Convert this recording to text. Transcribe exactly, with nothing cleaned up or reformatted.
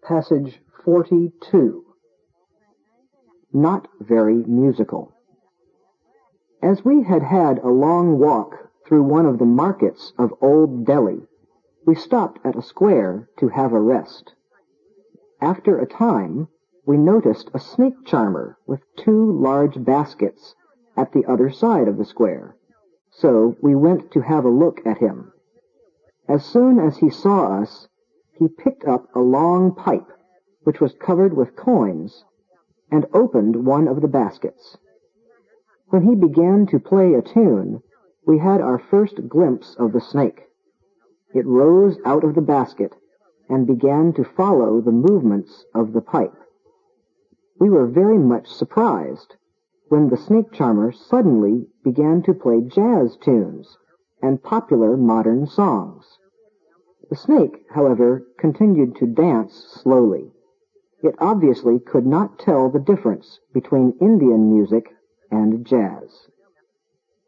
Passage forty-two. Not very musical. As we had had a long walk through one of the markets of Old Delhi, we stopped at a square to have a rest. After a time, we noticed a snake charmer with two large baskets at the other side of the square, so we went to have a look at him. As soon as he saw us, he picked up a long pipe, which was covered with coins, and opened one of the baskets. When he began to play a tune, we had our first glimpse of the snake. It rose out of the basket and began to follow the movements of the pipe. We were very much surprised when the snake charmer suddenly began to play jazz tunes and popular modern songs. The snake, however, continued to dance slowly. It obviously could not tell the difference between Indian music and jazz.